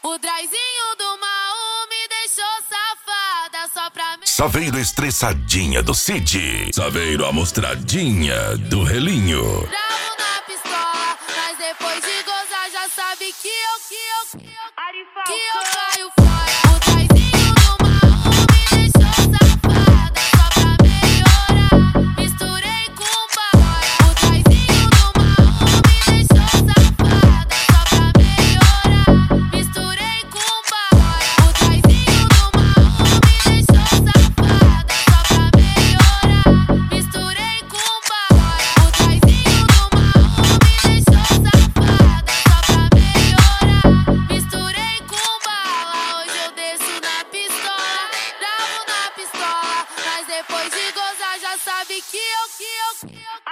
O draizinho do Maú me deixou safada só pra me... Saveiro estressadinha do Cid. Saveiro amostradinha do Relinho. Bravo na pistola, mas depois de gozar já sabe que eu caio fora. O draizinho do Maú me deixou safada só pra melhorar. Misturei com bala. O draizinho do Maú me deixou safada só pra melhorar. Misturei com bala. O draizinho do Maú me deixou safada só pra melhorar. Misturei com bala. O draizinho do Maú me deixou safada só pra melhorar. Misturei com bala. Hoje eu desço na pistola, bravo na pistola, mas depois de gozar já sabe que eu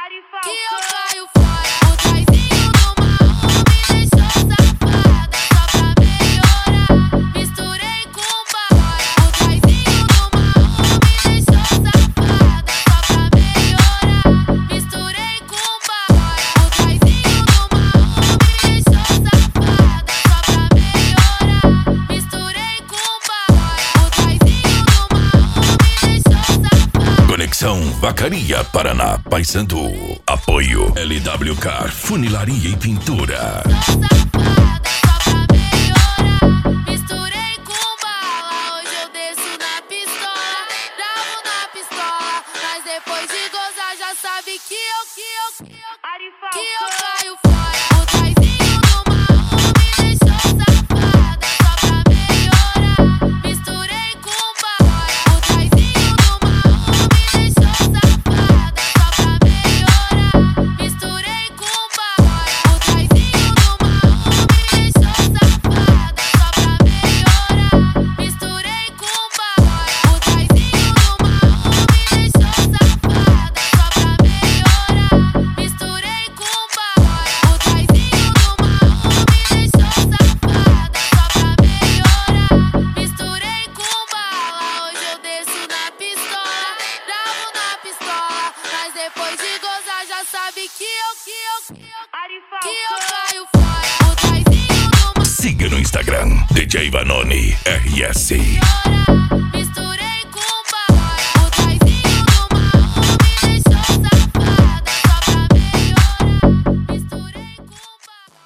caio fora. O draizinho do Maú me deixou safada só pra melhorar. Misturei com bala. O draizinho do Maú me deixou safada só pra melhorar. Misturei com bala. O draizinho do Maú me deixou safada só pra melhorar. Misturei com bala. O draizinho do Maú me deixou safada. Conexão Vacaria, Paraná, Paysandu. Apoio LWK, Funilaria e Pintura. Safada só pra melhorar. Misturei com bala. Hoje eu desço na pistola, bravo na pistola, mas depois de gozar já sabe que eu caio fora. O draizinho do Maú me deixou safada só pra melhorar. Misturei com bala. O draizinho do Maú me deixou safada só pra melhorar. Misturei com bala. O draizinho do Maú me deixou safada só pra melhorar. Misturei com bala. O draizinho do Maú me deixou safada só pra melhorar. Misturei com bala. O draizinho do Maú me deixou safada só pra melhorar. Misturei com bala. Hoje eu desço na pistola, bravo na pistola, mas depois de gozar já sabe que eu caio fora. O draizinho do Maú Siga no Instagram, DJ Vanoni RS. melhorar.